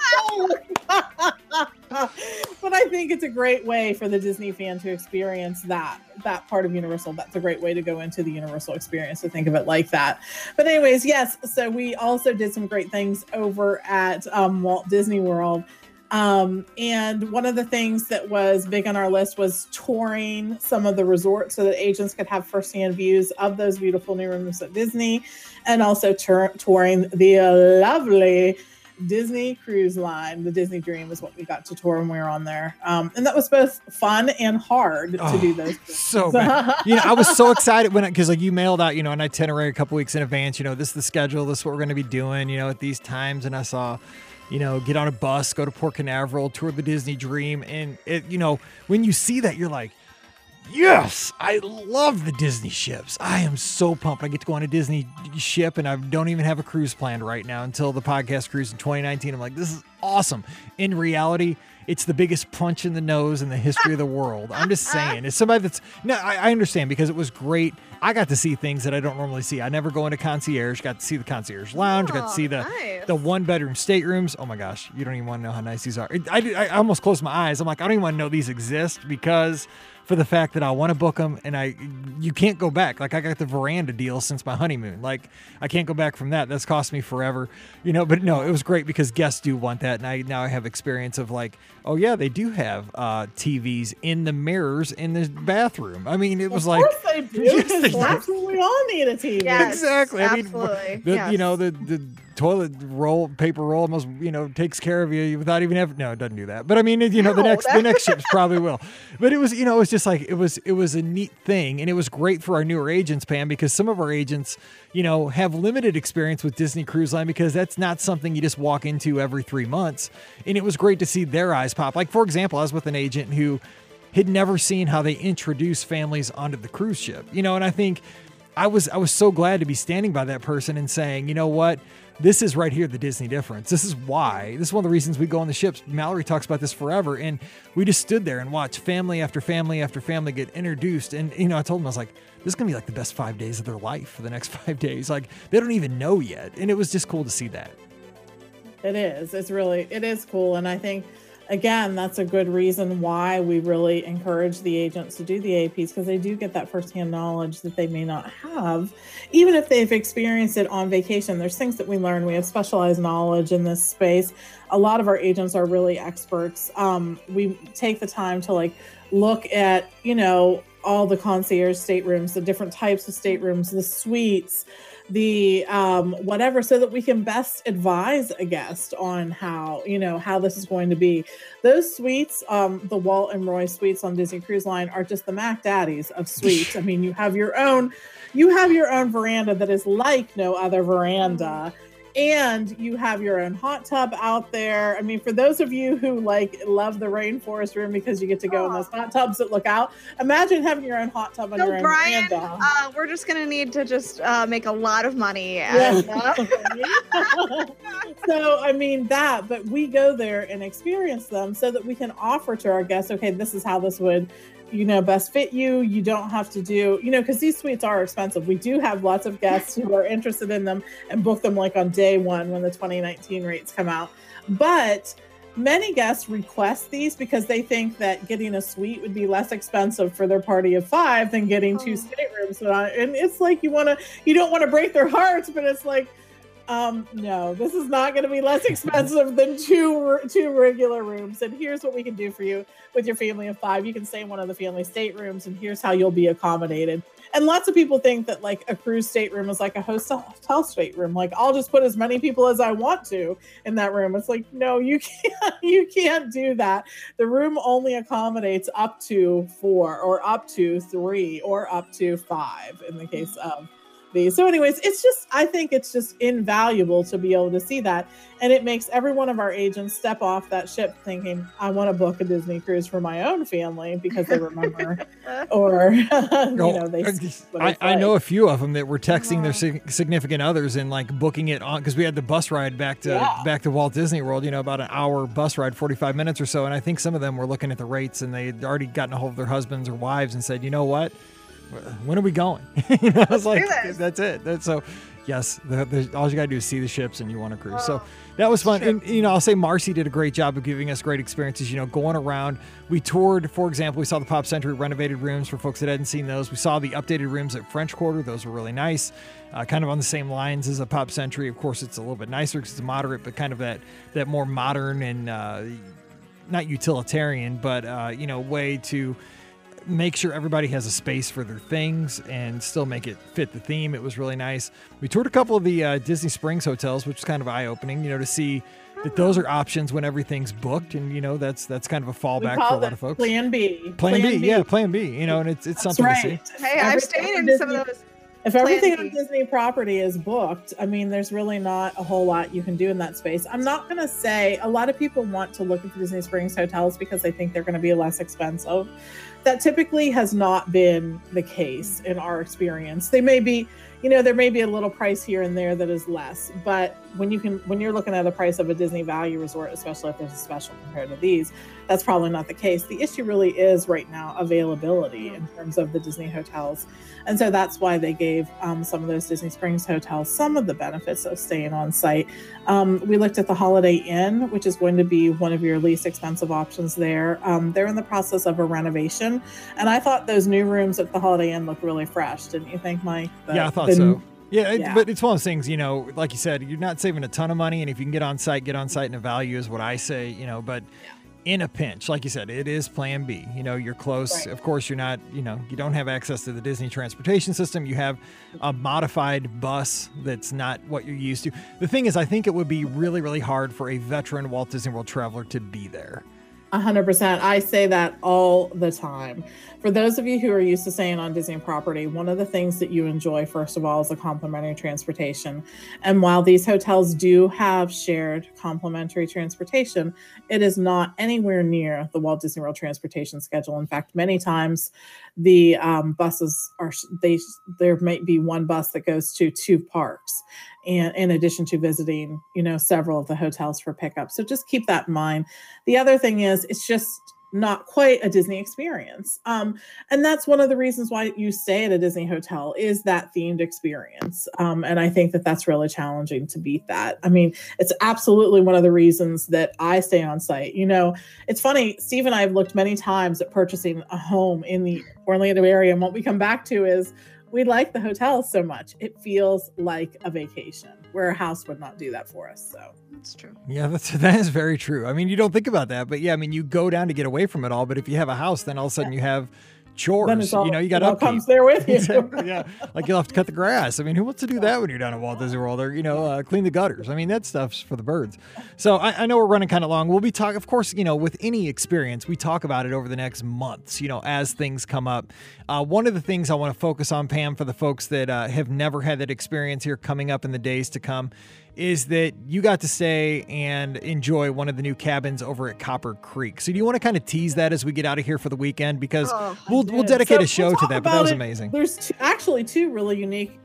But I think it's a great way for the Disney fan to experience that part of Universal. That's a great way to go into the Universal experience, to think of it like that. But anyways, yes, so we also did some great things over at Walt Disney World. And one of the things that was big on our list was touring some of the resorts so that agents could have firsthand views of those beautiful new rooms at Disney, and also touring the lovely Disney Cruise Line. The Disney Dream is what we got to tour when we were on there. And that was both fun and hard to do those things. So bad. I was so excited because you mailed out, an itinerary a couple weeks in advance, this is the schedule, this is what we're going to be doing, at these times. And I saw, get on a bus, go to Port Canaveral, tour the Disney Dream. And it, when you see that, you're like, yes, I love the Disney ships. I am so pumped. I get to go on a Disney ship, and I don't even have a cruise planned right now until the podcast cruise in 2019. I'm like, this is awesome. In reality, it's the biggest punch in the nose in the history of the world. I'm just saying. It's somebody that's... No, I understand, because it was great. I got to see things that I don't normally see. I never go into concierge. Got to see the concierge lounge. Got to see the one-bedroom staterooms. Oh, my gosh. You don't even want to know how nice these are. I almost closed my eyes. I'm like, I don't even want to know these exist, because... for the fact that I want to book them, and you can't go back. Like, I got the veranda deal since my honeymoon. Like, I can't go back from that. That's cost me forever, but no, it was great because guests do want that. And now I have experience of like, oh yeah, they do have TVs in the mirrors in the bathroom. I mean, it was like, of course they do. Yes, that's what we all need a TV. Yes, exactly. Absolutely. The toilet paper roll almost, takes care of you without even having, no, it doesn't do that. But I mean, the next ships probably will. But it was, it was just like, it was a neat thing. And it was great for our newer agents, Pam, because some of our agents, have limited experience with Disney Cruise Line, because that's not something you just walk into every 3 months. And it was great to see their eyes pop. Like, for example, I was with an agent who had never seen how they introduce families onto the cruise ship, and I think I was so glad to be standing by that person and saying, you know what? This is right here, the Disney difference. This is why. This is one of the reasons we go on the ships. Mallory talks about this forever. And we just stood there and watched family after family after family get introduced. And, I told them, I was like, this is going to be like the best 5 days of their life for the next 5 days. Like, they don't even know yet. And it was just cool to see that. It is. It is cool. And I think, again, that's a good reason why we really encourage the agents to do the APs, because they do get that firsthand knowledge that they may not have, even if they've experienced it on vacation. There's things that we learn. We have specialized knowledge in this space. A lot of our agents are really experts. We take the time to look at, all the concierge staterooms, the different types of staterooms, the suites, the whatever, so that we can best advise a guest on how this is going to be. Those suites, the Walt and Roy suites on Disney Cruise Line, are just the Mac Daddies of suites. I mean, you have your own veranda that is like no other veranda, and you have your own hot tub out there. I mean, for those of you who love the rainforest room because you get to go in those hot tubs that look out, imagine having your own hot tub on your own veranda. We're just going to need to just make a lot of money. So, I mean, but we go there and experience them so that we can offer to our guests, okay, this is how this would best fit you. You don't have to do, because these suites are expensive. We do have lots of guests who are interested in them and book them on day one when the 2019 rates come out. But many guests request these because they think that getting a suite would be less expensive for their party of 5 than getting 2 staterooms. And it's like, you don't want to break their hearts, but it's like, no, this is not going to be less expensive than two regular rooms. And here's what we can do for you with your family of 5. You can stay in one of the family staterooms, and here's how you'll be accommodated. And lots of people think that like a cruise stateroom is like a hotel stateroom. Like I'll just put as many people as I want to in that room. It's like, no, you can't do that. The room only accommodates up to 4 or up to 3 or up to 5 in the case of these. So anyways, I think it's just invaluable to be able to see that. And it makes every one of our agents step off that ship thinking, I want to book a Disney cruise for my own family because they remember or, I know a few of them that were texting their significant others and like booking it on, because we had the bus ride back to Walt Disney World, about an hour bus ride, 45 minutes or so. And I think some of them were looking at the rates and they had already gotten a hold of their husbands or wives and said, you know what? When are we going? I was like, that's it. So, yes, all you got to do is see the ships and you want to cruise. So that was fun. True. And, I'll say Marcy did a great job of giving us great experiences, going around. We toured, for example, we saw the Pop Century renovated rooms for folks that hadn't seen those. We saw the updated rooms at French Quarter. Those were really nice. Kind of on the same lines as a Pop Century. Of course, it's a little bit nicer because it's moderate, but kind of that more modern and not utilitarian, but, way to make sure everybody has a space for their things and still make it fit the theme. It was really nice. We toured a couple of the Disney Springs hotels, which was kind of eye-opening, to see that those are options when everything's booked. And, that's kind of a fallback for a lot of folks. Plan B. Plan B, and it's something to see. Hey, I've stayed in some of those. If everything on Disney property is booked, I mean, there's really not a whole lot you can do in that space. I'm not going to say a lot of people want to look at the Disney Springs hotels because they think they're going to be less expensive. That typically has not been the case in our experience. They may be, there may be a little price here and there that is less, but when you're looking at the price of a Disney Value Resort, especially if there's a special compared to these, that's probably not the case. The issue really is right now availability in terms of the Disney hotels. And so that's why they gave some of those Disney Springs hotels some of the benefits of staying on site. We looked at the Holiday Inn, which is going to be one of your least expensive options there. They're in the process of a renovation. And I thought those new rooms at the Holiday Inn looked really fresh. Didn't you think, Mike? Yeah, I thought so. Yeah, but it's one of those things, like you said, you're not saving a ton of money. And if you can get on site, and a value is what I say, but in a pinch, like you said, it is plan B. You're close. Right. Of course, you're not, you don't have access to the Disney transportation system. You have a modified bus that's not what you're used to. The thing is, I think it would be really, really hard for a veteran Walt Disney World traveler to be there. 100%. I say that all the time. For those of you who are used to staying on Disney property, one of the things that you enjoy, first of all, is the complimentary transportation. And while these hotels do have shared complimentary transportation, it is not anywhere near the Walt Disney World transportation schedule. In fact, many times the buses there might be one bus that goes to 2 parks, and in addition to visiting, several of the hotels for pickup. So just keep that in mind. The other thing is, it's just not quite a Disney experience. And that's one of the reasons why you stay at a Disney hotel is that themed experience. And I think that that's really challenging to beat that. I mean, it's absolutely one of the reasons that I stay on site. It's funny, Steve and I have looked many times at purchasing a home in the Orlando area. And what we come back to is we like the hotel so much. It feels like a vacation where a house would not do that for us. So that's true. Yeah, that is very true. I mean, you don't think about that, but yeah, I mean, you go down to get away from it all. But if you have a house, then all of a sudden you have chores. Then it's all, you got upkeep. Comes there with you. Exactly, yeah, like you'll have to cut the grass. I mean, who wants to do that when you're down at Walt Disney World? Or clean the gutters. I mean, that stuff's for the birds. So I know we're running kind of long. We'll be talking, of course, with any experience, we talk about it over the next months. As things come up. One of the things I want to focus on, Pam, for the folks that have never had that experience here coming up in the days to come, is that you got to stay and enjoy one of the new cabins over at Copper Creek. So do you want to kind of tease that as we get out of here for the weekend? Because we'll dedicate a show to that, but that was amazing. There's actually two really unique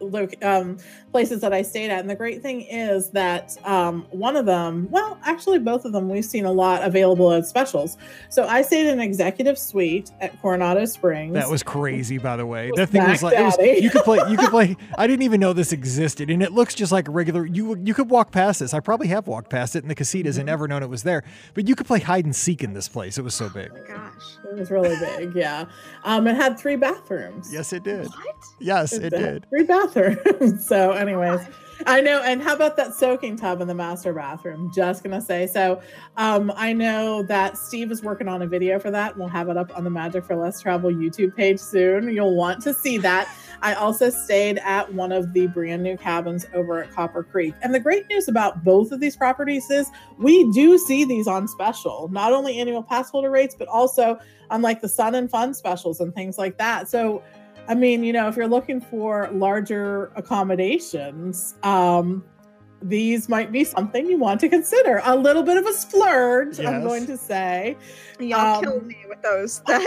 places that I stayed at. And the great thing is that one of them, well, actually both of them, we've seen a lot available at specials. So I stayed in an executive suite at Coronado Springs. That was crazy, by the way. That thing was like, you could play. I didn't even know this existed. And it looks just like a regular, you could walk past this. I probably have walked past it in the casitas and never known it was there. But you could play hide and seek in this place. It was so big. Oh my gosh. It was really big, yeah. It had 3 bathrooms. Yes, it did. What? Yes, it did. 3 bathrooms. So anyways, I know. And how about that soaking tub in the master bathroom? Just going to say. So I know that Steve is working on a video for that. We'll have it up on the Magic for Less Travel YouTube page soon. You'll want to see that. I also stayed at one of the brand new cabins over at Copper Creek. And the great news about both of these properties is we do see these on special, not only annual pass holder rates, but also on like the Sun and Fun specials and things like that. So I mean, you know, if you're looking for larger accommodations, these might be something you want to consider. A little bit of a splurge, yes. I'm going to say. Y'all killed me with those. I'm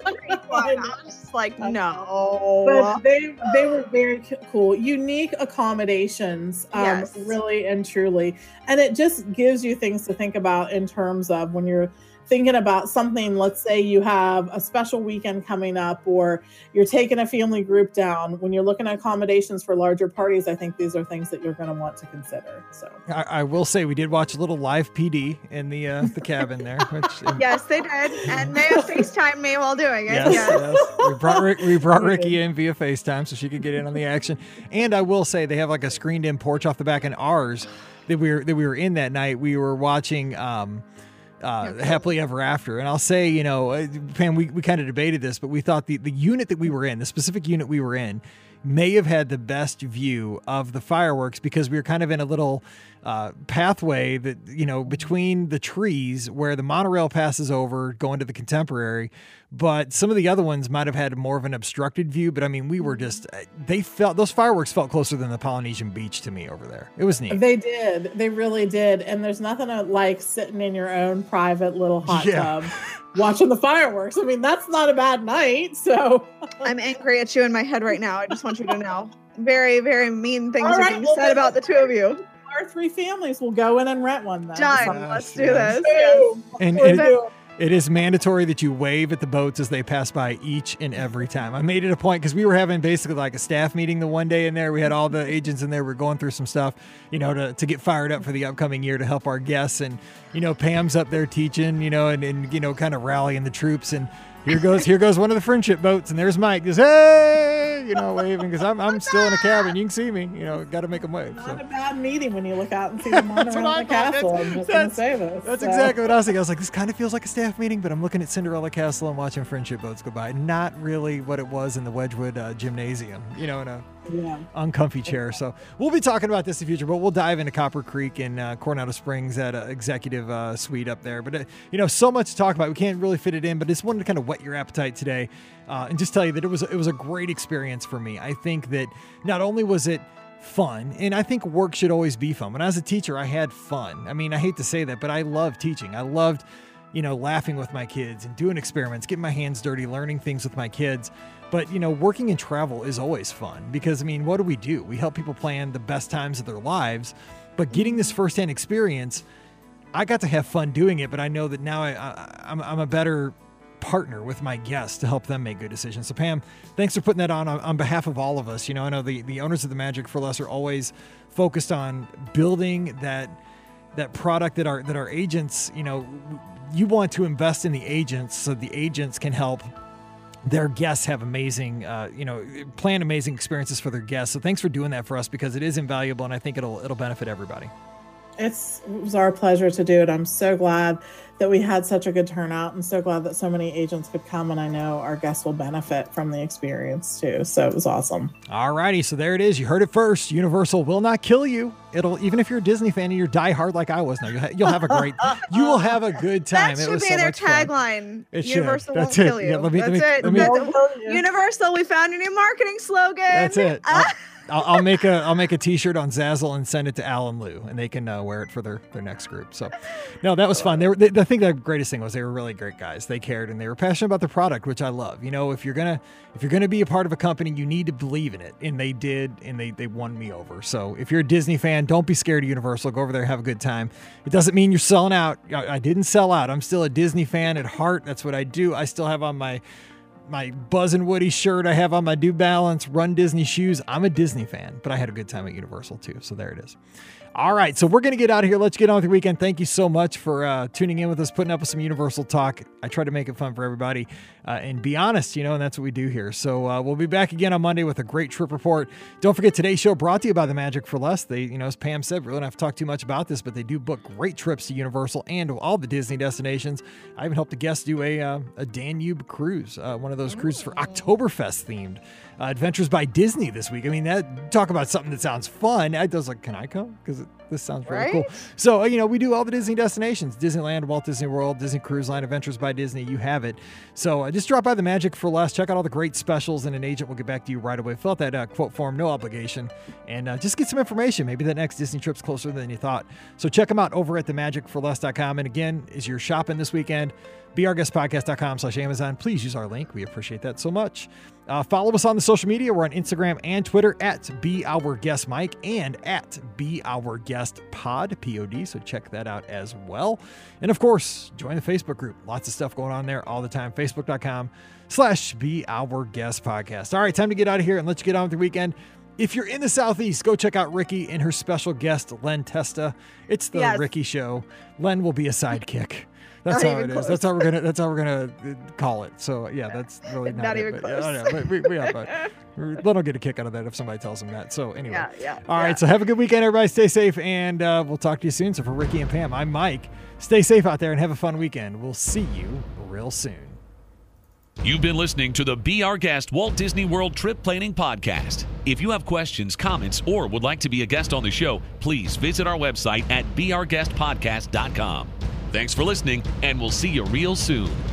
just like, no. But they were very cool. Unique accommodations, yes. Really and truly. And it just gives you things to think about in terms of when you're thinking about something. Let's say you have a special weekend coming up, or you're taking a family group down. When you're looking at accommodations for larger parties, I think these are things that you're going to want to consider. So I will say we did watch a little live PD in the cabin there. Which, yes, they did, and they FaceTime me while doing it. Yes. We brought Ricky in via FaceTime so she could get in on the action. And I will say they have like a screened-in porch off the back, and ours that we were in that night. We were watching. Happily Ever After. And I'll say, you know, Pam, we kind of debated this, but we thought the unit that we were in, the specific unit we were in, may have had the best view of the fireworks because we were kind of in a little pathway that, you know, between the trees where the monorail passes over going to the Contemporary. But some of the other ones might have had more of an obstructed view. But I mean, we were just, those fireworks felt closer than the Polynesian Beach to me over there. It was neat. They did. They really did. And there's nothing like sitting in your own private little hot tub watching the fireworks. I mean, that's not a bad night. So I'm angry at you in my head right now. I just want you to know. Very, very mean things are being said about the two of you. Our 3 families will go in and rent one then. Done. Let's do this. Yes. And it is mandatory that you wave at the boats as they pass by each and every time. I made it a point because we were having basically like a staff meeting the one day in there. We had all the agents in there. We're going through some stuff, you know, to get fired up for the upcoming year to help our guests. And, you know, Pam's up there teaching, you know, and you know, kind of rallying the troops. And here goes one of the friendship boats, and there's Mike. Goes, hey, you know, waving because I'm still in a cabin. You can see me. You know, got to make them wave. Not a bad meeting when you look out and see the monorail in the castle. I'm just going to say this. That's exactly what I was thinking. I was like, this kind of feels like a staff meeting, but I'm looking at Cinderella Castle and watching friendship boats go by. Not really what it was in the Wedgwood Gymnasium. You know, in a uncomfy chair. So we'll be talking about this in the future, but we'll dive into Copper Creek and Coronado Springs at an executive suite up there. But, you know, so much to talk about. We can't really fit it in, but just wanted to kind of whet your appetite today and just tell you that it was a great experience for me. I think that not only was it fun, and I think work should always be fun. When I was a teacher, I had fun. I mean, I hate to say that, but I loved teaching. I loved, you know, laughing with my kids and doing experiments, getting my hands dirty, learning things with my kids. But, you know, working in travel is always fun because, I mean, what do? We help people plan the best times of their lives. But getting this firsthand experience, I got to have fun doing it. But I know that now I'm a better partner with my guests to help them make good decisions. So, Pam, thanks for putting that on behalf of all of us. You know, I know the owners of the Magic for Less are always focused on building that product that our agents, you know, you want to invest in the agents so the agents can help their guests have amazing, plan amazing experiences for their guests. So thanks for doing that for us because it is invaluable and I think it'll benefit everybody. It was our pleasure to do it. I'm so glad that we had such a good turnout and so glad that so many agents could come, and I know our guests will benefit from the experience too. So it was awesome. All righty. So there it is. You heard it first. Universal will not kill you. It'll, even if you're a Disney fan and you're diehard like I was, you'll have a great, you will have a good time. That should be their tagline. Universal won't kill you. Yeah, That's it. Universal, we found a new marketing slogan. That's it. I'll make a T-shirt on Zazzle and send it to Al and Lou, and they can wear it for their next group. So, no, that was fun. I think the greatest thing was they were really great guys. They cared and they were passionate about the product, which I love. You know, if you're gonna be a part of a company, you need to believe in it, and they did, and they won me over. So, if you're a Disney fan, don't be scared of Universal. Go over there, have a good time. It doesn't mean you're selling out. I didn't sell out. I'm still a Disney fan at heart. That's what I do. I still have on my my Buzz and Woody shirt I have on, my New Balance Run Disney shoes. I'm a Disney fan, but I had a good time at Universal too. So there it is. All right, so we're going to get out of here. Let's get on with the weekend. Thank you so much for tuning in with us, putting up with some Universal talk. I try to make it fun for everybody and be honest, and that's what we do here. So we'll be back again on Monday with a great trip report. Don't forget, today's show brought to you by the Magic for Less. They, as Pam said, we don't have to talk too much about this, but they do book great trips to Universal and to all the Disney destinations. I even helped a guest do a Danube cruise, one of those cruises for Oktoberfest themed. Adventures by Disney this week. I mean, talk about something that sounds fun. I was like, can I come? Because this sounds really cool. So, we do all the Disney destinations. Disneyland, Walt Disney World, Disney Cruise Line, Adventures by Disney. You have it. So just drop by the Magic for Less. Check out all the great specials, and an agent will get back to you right away. Fill out that quote form, no obligation, and just get some information. Maybe that next Disney trip's closer than you thought. So check them out over at themagicforless.com. And again, as you're shopping this weekend, beourguestpodcast.com/Amazon. Please use our link. We appreciate that so much. Follow us on the social media. We're on Instagram and Twitter at BeOurGuestMike and at BeOurGuestPod, P-O-D. So check that out as well. And of course, join the Facebook group. Lots of stuff going on there all the time. Facebook.com/BeOurGuestPodcast. All right, time to get out of here and let's get on with the weekend. If you're in the Southeast, go check out Ricky and her special guest, Len Testa. It's the Ricky Show. Len will be a sidekick. That's how it is. That's how we're gonna call it. So yeah, that's really not even close. Len will get a kick out of that if somebody tells him that. So anyway, all right. So have a good weekend, everybody. Stay safe, and we'll talk to you soon. So for Ricky and Pam, I'm Mike. Stay safe out there and have a fun weekend. We'll see you real soon. You've been listening to the Be Our Guest Walt Disney World Trip Planning Podcast. If you have questions, comments, or would like to be a guest on the show, please visit our website at beourguestpodcast.com. Thanks for listening, and we'll see you real soon.